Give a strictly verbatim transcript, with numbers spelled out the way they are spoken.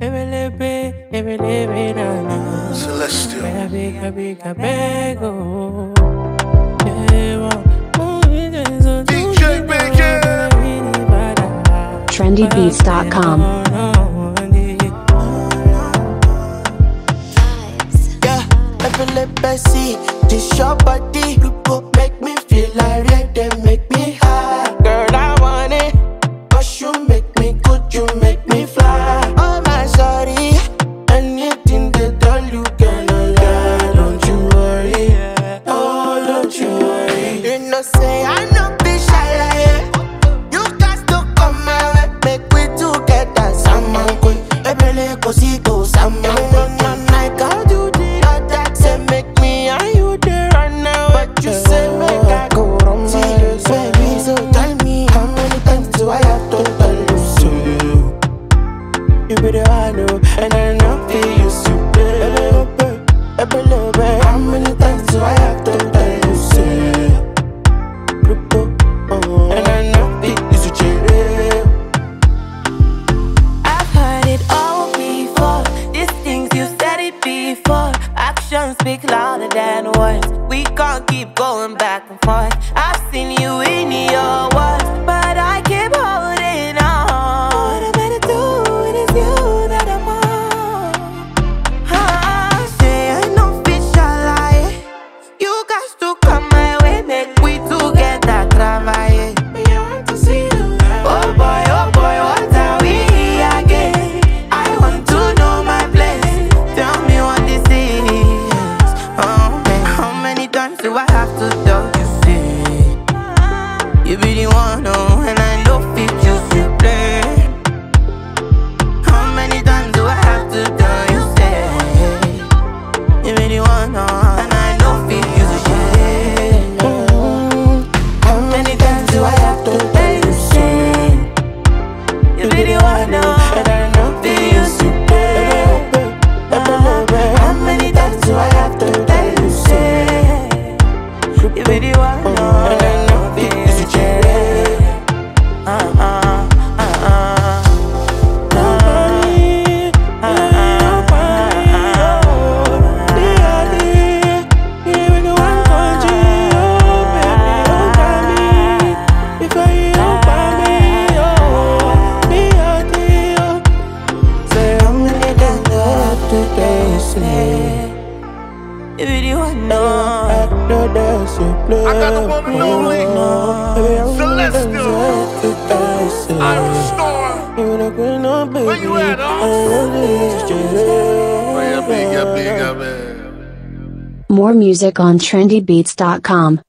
Celestial. D J Bacon. trendy beats dot com. Yeah, baby, see this your body. Make me feel like red, they make me high. Girl, I want it. Cause you make me good, you make me fly. Oh my sorry, anything they tell you cannot lie. Don't you worry, oh don't you worry. You know say I know be shy like you got to come my way, make we together. Someone could, every go see go someone. I can't do the other, say make me and you there right now. But you say make I go wrong, see you baby. So tell me how many times do I have to tell you so? You be the one who, and I know for you so. Every little bit, how many times do I have to tell you so? And I know for you so. I've heard it all before. These things you said it before. Actions speak louder than words. We can't keep going back and forth. I've seen you in your words, but I keep holding on. What I better do, it is you that I'm on. Ah, say I know fish are lie. You got to come my way, make we together travailler. Me, I want to see you. Oh boy, oh boy, what are we again? I want to know my place. Tell me what this is. Oh, man, how many times do I have to tell you? See, you be the one, oh, and I know fit you to play. How many times do I have to tell you? Say, you be the one, oh, and I know fit you to share. How many times do I have to tell you? Say, you be the one, oh, and I know fit you to play. How many times do I have to tell you? Say, you be the one, oh, and I know fit you to share. Uh uh uh uh. Nobody, nobody, oh, baby, even the one country, oh, baby, oh, baby, before you buy me, oh, baby, oh. Say how many times do I have to tell you, say, you be the one, no. I got the one and only Celestial. Irish Storm. Where you at, huh? Where you big, yeah, big, yeah, man. More music on trendy beats dot com.